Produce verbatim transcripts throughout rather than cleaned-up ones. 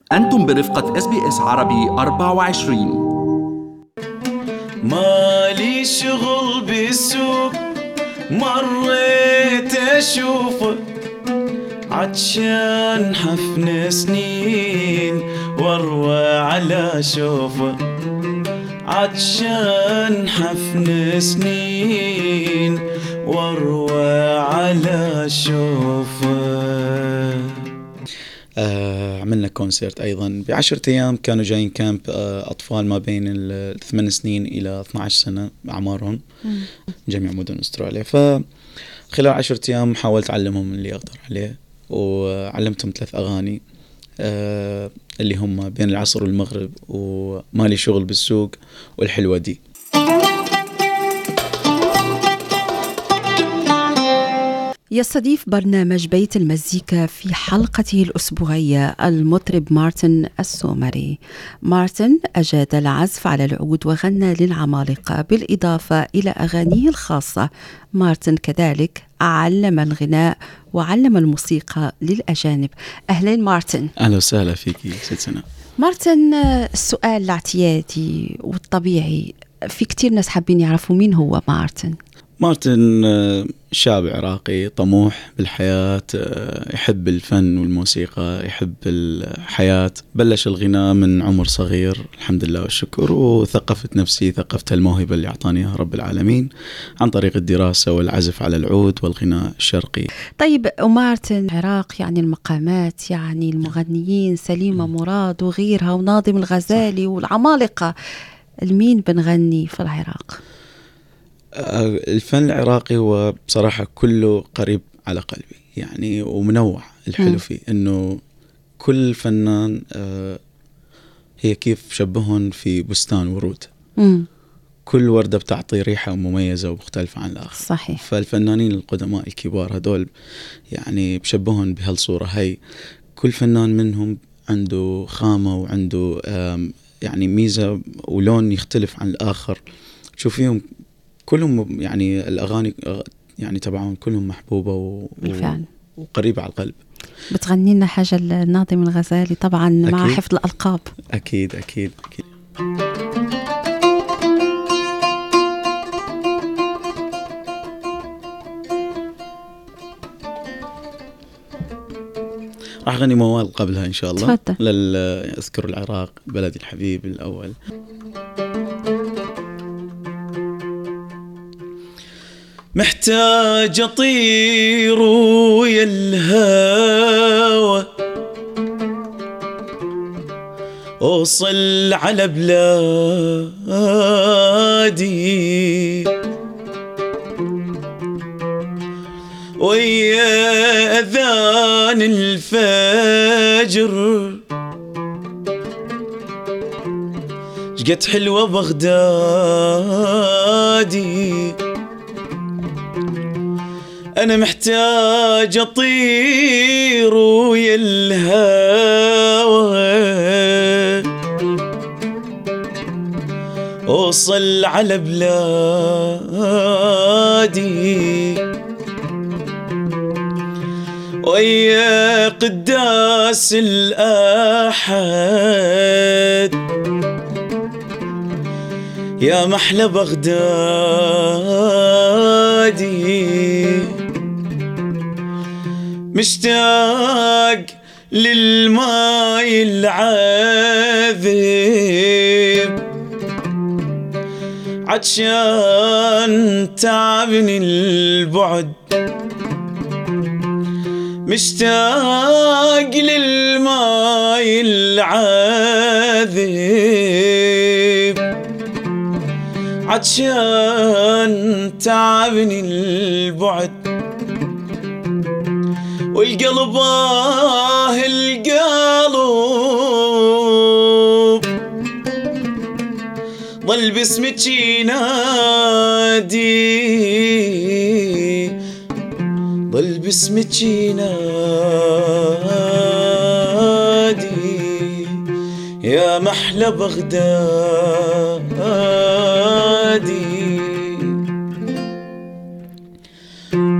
أنتم برفقة إس بي إس عربي أربعة وعشرين. مالي شغل بالسوق مريت أشوفه، عطشان حفن سنين واروى على شوفه، عطشان حفن سنين واروى على شوفه. آه عملنا كونسرت أيضا بعشرة أيام، كانوا جايين كامب آه أطفال ما بين الثمان سنين إلى اثني عشر سنة أعمارهم من جميع مدن أستراليا. فخلال عشرة أيام حاولت أعلمهم اللي أقدر عليه، وعلمتهم ثلاث أغاني آه اللي هم بين العصر والمغرب ومالي شغل بالسوق والحلوة دي. يستضيف برنامج بيت المزيكا في حلقته الأسبوعية المطرب مارتن السومري. مارتن أجاد العزف على العود وغنى للعمالقة بالإضافة إلى أغانيه الخاصة. مارتن كذلك علم الغناء وعلم الموسيقى للأجانب. أهلين مارتن. أهلا وسهلا فيكي ست سنة. مارتن، السؤال الاعتيادي والطبيعي، في كتير ناس حابين يعرفوا مين هو مارتن. مارتن شاب عراقي طموح بالحياة، يحب الفن والموسيقى، يحب الحياة. بلش الغناء من عمر صغير الحمد لله والشكر، وثقفت نفسي، ثقفت الموهبة اللي أعطانيها رب العالمين عن طريق الدراسة والعزف على العود والغناء الشرقي. طيب، ومارتن العراق يعني المقامات، يعني المغنيين سليمة مراد وغيرها وناظم الغزالي والعمالقة، المين بنغني في العراق؟ الفن العراقي هو بصراحة كله قريب على قلبي يعني، ومنوع. الحلو فيه إنه كل فنان هي كيف شبهن في بستان ورود، مم. كل وردة بتعطي ريحة مميزة ومختلفة عن الآخر. صحيح. فالفنانين القدماء الكبار هدول يعني بشبهن بهالصورة هاي. كل فنان منهم عنده خامة وعنده يعني ميزة ولون يختلف عن الآخر. تشوفيهم كلهم يعني الأغاني يعني تبعهم كلهم محبوبة و... بالفعل وقريبة على القلب. بتغني لنا حاجة الناظم الغزالي طبعا مع أكيد. حفظ الألقاب. أكيد أكيد أكيد. راح أغني موال قبلها إن شاء الله. تفضل. لل أذكر العراق بلدي الحبيب الأول. محتاج أطير ويا الهوى، أوصل على بلادي، ويا أذان الفجر شقد حلوة بغدادي. أنا محتاج أطير ويا الهوى، أوصل على بلادي، ويا قداس الأحد يا محلى بغدادي. مشتاق للماي العذب، عطشان تعبني البعد. مشتاق للماي العذب، عطشان تعبني البعد. والقلب آه القلب ظل باسمك ينادي، ظل باسمك ينادي يا محلى بغدادي.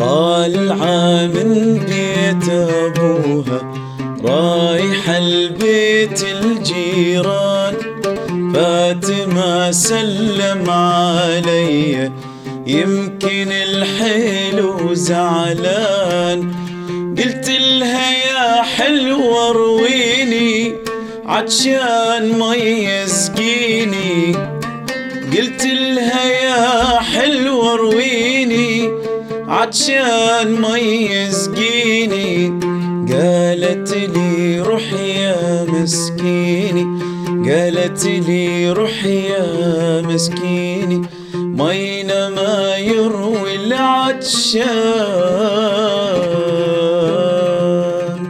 طالعة من بيت أبوها رايحة البيت بيت الجيران فاتمة سلم علي، يمكن الحلو زعلان. قلت لها يا حلوة رويني عطشان ما يسقيني، قلت لها يا حلوة رويني عطشان ما يسقيني. قالت لي روح يا مسكيني، قالت لي روح يا مسكيني، مينا ما يروي العطشان.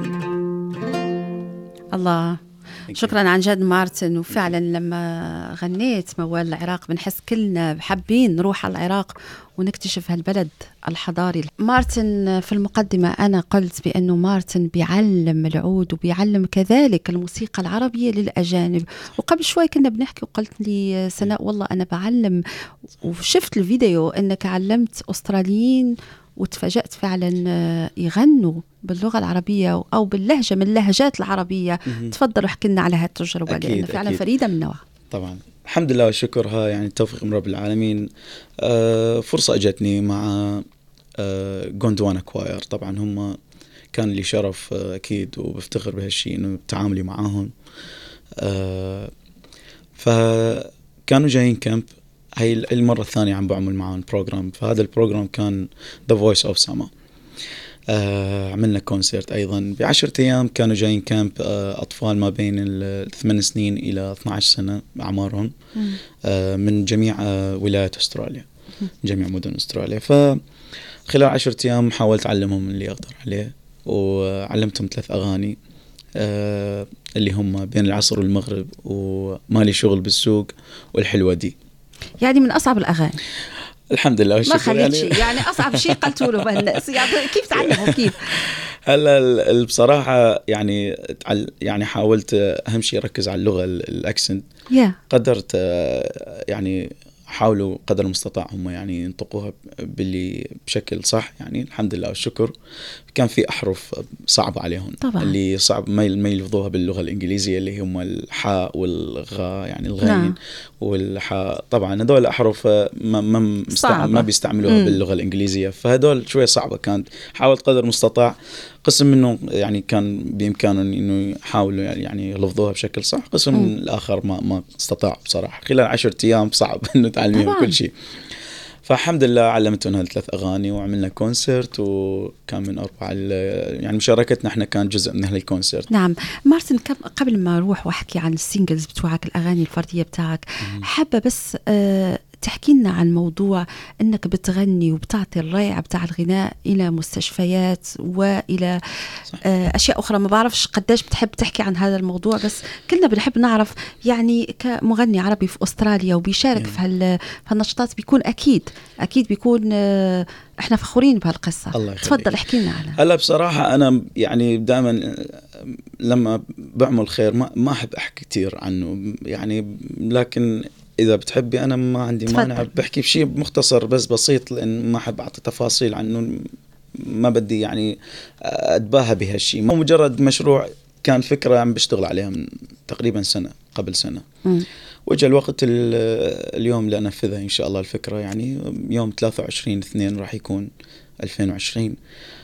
الله، شكرا عن جد مارتن. وفعلا لما غنيت موال العراق بنحس كلنا حابين نروح على العراق ونكتشف هالبلد الحضاري. مارتن في المقدمة أنا قلت بأنه مارتن بيعلم العود وبيعلم كذلك الموسيقى العربية للأجانب، وقبل شوي كنا بنحكي وقلت لي سناء والله أنا بعلم، وشفت الفيديو أنك علمت أستراليين وتفاجأت فعلا يغنوا باللغة العربية أو باللهجة من اللهجات العربية. تفضلوا احكي لنا على هالتجربة لأنها فعلا أكيد. فريدة من نوعها. طبعا الحمد لله والشكر، ها يعني التوفيق من رب العالمين. آه فرصة أجتني مع آه غوندوانا كواير. طبعا هم كان لي شرف آه أكيد وبفتخر بهالشيء إنه تعاملي معاهم. آه فكانوا جايين كامب، هاي المرة الثانية عم بعمل معهم بروجرام. فهذا البروجرام كان The Voice of Sama. آه عملنا كونسرت أيضا بعشرة أيام. كانوا جايين كامب آه أطفال ما بين الثمان سنين إلى اثنتي عشرة سنة أعمارهم، آه من جميع آه ولايات أستراليا، جميع مدن أستراليا. فخلال عشرة أيام حاولت أعلمهم اللي أقدر عليه، وعلمتهم ثلاث أغاني آه اللي هم بين العصر والمغرب ومالي شغل بالسوق والحلوة دي. يعني من أصعب الأغاني الحمد لله ما خليت شيء، يعني أصعب شيء قلتوا له بالناس يعني كيف تعلموا كيف؟ هلا بصراحة يعني يعني حاولت أهم شيء أركز على اللغة الأكسنت. yeah. قدرت يعني حاولوا قدر المستطاع هم يعني ينطقوها باللي بشكل صح، يعني الحمد لله والشكر. كان في أحرف صعبة عليهم طبعا. اللي صعب ما ما يلفظوها باللغة الإنجليزية اللي هم الحاء والغاء، يعني الغين نعم. والحاء. طبعا هذول الأحرف ما ما, مستع... ما بيستعملوها م. باللغة الإنجليزية، فهذول شوية صعبة كانت. حاولت قدر المستطاع، قسم منه يعني كان بإمكانهم إنه يحاولوا يعني يلفظوها بشكل صح، قسم م. الآخر ما ما استطاع بصراحة. خلال عشرة أيام صعب إنه تعلميهم كل شيء. فالحمد لله علمتهم هالثلاث أغاني وعملنا كونسرت، وكان من أربع يعني مشاركتنا احنا كان جزء من هالكونسرت. نعم مارتن، قبل ما أروح وأحكي عن السينجلز بتوعك الأغاني الفردية بتاعك، حابة بس أه تحكي لنا عن موضوع أنك بتغني وبتعطي الرائع بتاع الغناء إلى مستشفيات وإلى آه أشياء أخرى. ما بعرفش قداش بتحب تحكي عن هذا الموضوع، بس كلنا بنحب نعرف يعني كمغني عربي في أستراليا وبيشارك يعني. في, هال... في هالنشاطات بيكون أكيد أكيد بيكون آه إحنا فخورين بهالقصة. تفضل احكي لنا عنها. هلا بصراحة أنا يعني دائما لما بعمل خير ما ما أحب أحكي كتير عنه يعني، لكن إذا بتحبي أنا ما عندي مانع بحكي بشيء مختصر بس بسيط، لأن ما أحب أعطي تفاصيل عنه، ما بدي يعني أتباهى بهالشيء. مو مجرد مشروع، كان فكرة عم بشتغل عليها من تقريبا سنة قبل سنة، وجاء الوقت اليوم لأنفذها إن شاء الله الفكرة. يعني يوم ثلاثة وعشرين اثنين راح يكون ألفين وعشرين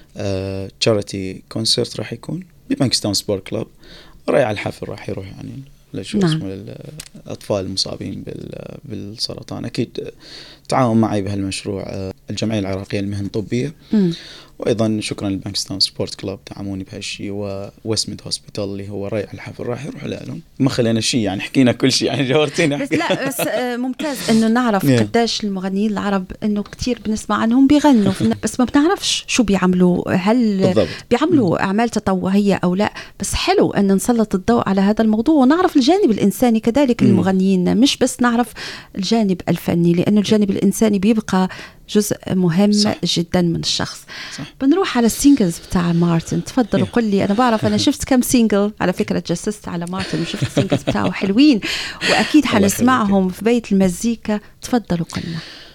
تشاريتي كونسرت راح يكون ببانكستاون سبورت كلاب. رأي على الحفل راح يروح يعني لشو نعم. اسمه للأطفال المصابين بالسرطان. أكيد تعاون معي بهالمشروع الجمعية العراقية للمهن الطبية، وأيضا شكرا للبانكستاون سبورت كلاب تعاموني بهالشيء، وويستميد هوسبيتال اللي هو رأي على الحفل راح يروح لهم. ما خلينا شيء يعني حكينا كل شيء يعني جاورتينا. بس لا بس ممتاز إنه نعرف قداش المغنيين العرب إنه كتير بنسمع عنهم بيغنوا بس ما بنعرفش شو بيعملوا، هل بالضبط. بيعملوا أعمال تطوعية أو لا. بس حلو إن نسلط الضوء على هذا الموضوع ونعرف الجانب الإنساني كذلك للمغنيين، مش بس نعرف الجانب الفني، لأنه الجانب الإنساني بيبقى جزء مهم صح. جدا من الشخص. صح. بنروح على السينجلز بتاع مارتن. تفضل وقل لي. أنا بعرف أنا شفت كم سينجل على فكرة، تجسست على مارتن وشفت السينجلز بتاعه حلوين، وأكيد حنسمعهم في بيت المزيكا. تفضلوا قلنا.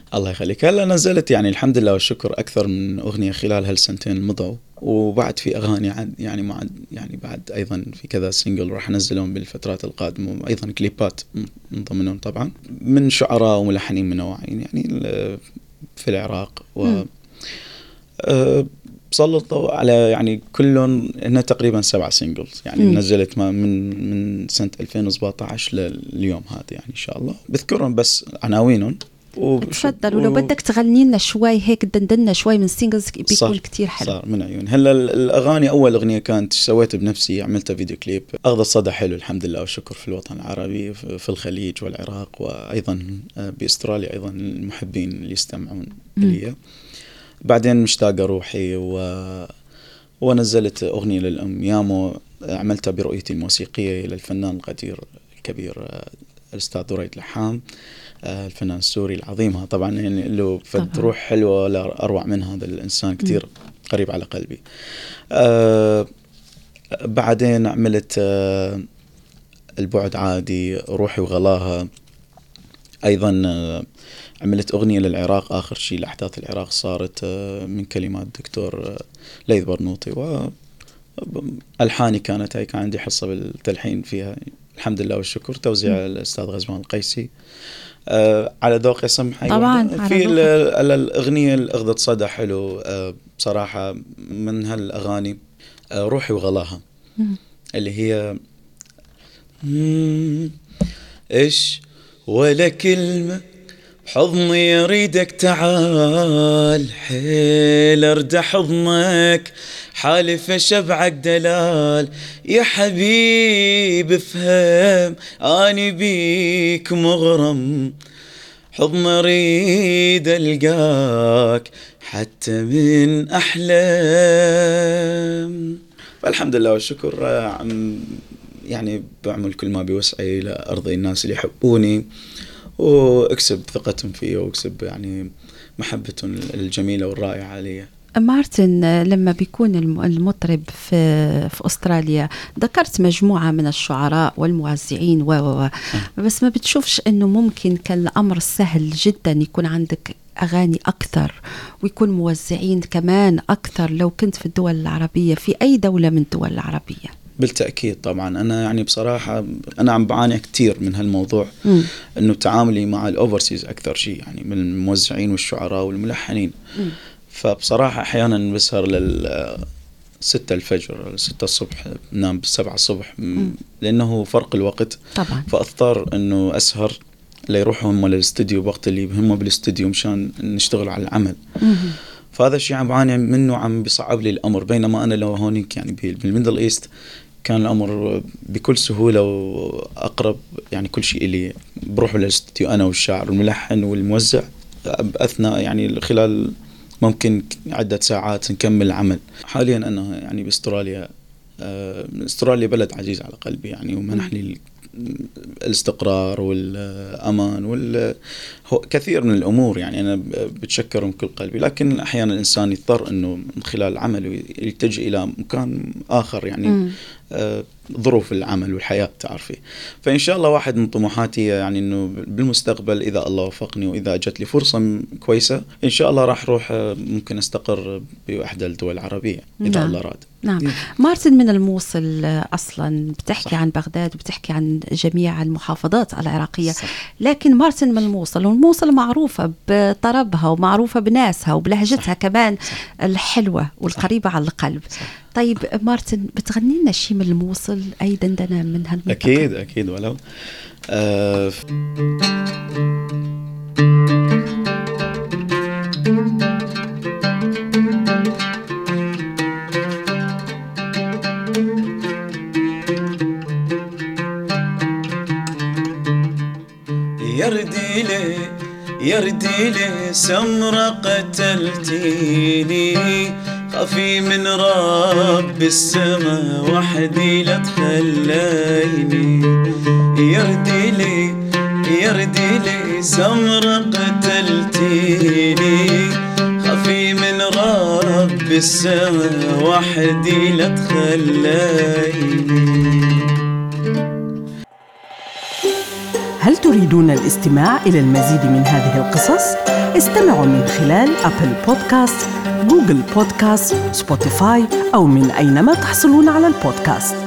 الله يخليك. هلا نزلت يعني الحمد لله والشكر أكثر من أغنية خلال هالسنتين المضوا، وبعد في أغاني عد يعني مع يعني بعد أيضا في كذا سينجل راح ننزلهم بالفترات القادمة، وأيضا كليبات من ضمنهم طبعا من شعراء وملحنين منوعين يعني في العراق. و أه سلطوا على يعني كلهم هنا تقريبا سبع سينجلز يعني م. نزلت ما من من سنة ألفين وسبعة عشر لليوم هذا يعني إن شاء الله بذكرهم بس عناوينهم. تفضل، ولو و... بدك تغني لنا شوي هيك دندنا شوي من سينجلز بيكون كتير حلو. صار من عيون. هلا الأغاني أول أغنية كانت سويت بنفسي، عملتها فيديو كليب أخذ صدى حلو الحمد لله والشكر في الوطن العربي في الخليج والعراق وأيضا بأستراليا أيضا المحبين اللي يستمعون لي. بعدين مشتاقة روحي و... ونزلت أغنية للأم يامو، عملتها برؤيتي الموسيقية للفنان القدير الكبير الأستاذ دريد لحام الفنان السوري العظيم طبعا، يعني له فد روح حلوة ولا أروع من هذا الإنسان كتير قريب على قلبي. أه بعدين عملت أه البعد عادي، روحي وغلاها. أيضا أه عملت أغنية للعراق آخر شيء لأحداث العراق صارت أه من كلمات دكتور أه ليث برنوطي، وألحاني كانت هاي كان عندي حصة بالتلحين فيها الحمد لله والشكر، توزيع م. الأستاذ غزوان القيسي. آه على ذوق سمحة طبعا. في الأغنية اللي أخذت صدى حلو آه بصراحة من هالأغاني آه روحي وغلاها م. اللي هي إيش ولا كلمة حضني يريدك تعال حيل أرد حضنك حالف شبعك دلال يا حبيب افهم أني بيك مغرم حضن أريد ألقاك حتى من أحلام. فالحمد لله والشكر عم يعني بعمل كل ما بوسعي لأرضي الناس اللي يحبوني واكسب ثقتهم فيه واكسب يعني محبتهم الجميلة والرائعة علي. مارتن، لما بيكون المطرب في في أستراليا ذكرت مجموعة من الشعراء والموزعين و و بس ما بتشوفش إنه ممكن كان الأمر سهل جدا يكون عندك أغاني أكثر ويكون موزعين كمان أكثر لو كنت في الدول العربية في أي دولة من الدول العربية؟ بالتأكيد طبعا. أنا يعني بصراحة أنا عم بعاني كتير من هالموضوع م. إنه تعاملي مع الأوفرسيز أكثر شيء يعني من الموزعين والشعراء والملحنين م. فبصراحة أحيانا بسهر لل ستة الفجر ستة الصبح نام بالسبعة الصبح م. لأنه فرق الوقت طبعا، فأضطر إنه أسهر ليروحوا هم للاستوديو وقت اللي هم بالاستوديو مشان نشتغل على العمل م. فهذا الشيء عم بعاني منه، عم بيصعب لي الأمر. بينما أنا لو هونيك يعني بالميدل إيست كان الأمر بكل سهولة وأقرب، يعني كل شيء اللي بروح للاستوديو أنا والشاعر والملحن والموزع أثناء يعني خلال ممكن عدة ساعات نكمل العمل. حاليا أنا يعني بأستراليا أستراليا بلد عزيز على قلبي يعني ومنح لي الاستقرار والأمان والكثير من الأمور يعني أنا بتشكرهم كل قلبي، لكن أحيانا الإنسان يضطر أنه من خلال عمله يلتجئ إلى مكان آخر يعني آه ظروف العمل والحياة تعرفي. فإن شاء الله واحد من طموحاتي يعني أنه بالمستقبل إذا الله وفقني وإذا جت لي فرصة كويسة إن شاء الله راح أروح ممكن أستقر بإحدى الدول العربية إذا نعم. الله راد. نعم. مارتن من الموصل أصلا بتحكي صح. عن بغداد وبتحكي عن جميع المحافظات العراقية صح. لكن مارتن من الموصل، والموصل معروفة بطربها ومعروفة بناسها وبلهجتها صح. كمان صح. الحلوة والقريبة صح. على القلب صح. طيب مارتن بتغني لنا شيء من الموصل أي دندنة من هالمنطقة؟ أكيد أكيد ولو أه يردي لي يردي لي سمرة قتلتيني خافي من رب السما وحدي لا تخليني يردي لي يردي لي سمرة قتلتيني خافي من رب السما وحدي لا تخليني. هل تريدون الاستماع إلى المزيد من هذه القصص؟ استمعوا من خلال أبل بودكاست، جوجل بودكاست، سبوتيفاي أو من أينما تحصلون على البودكاست.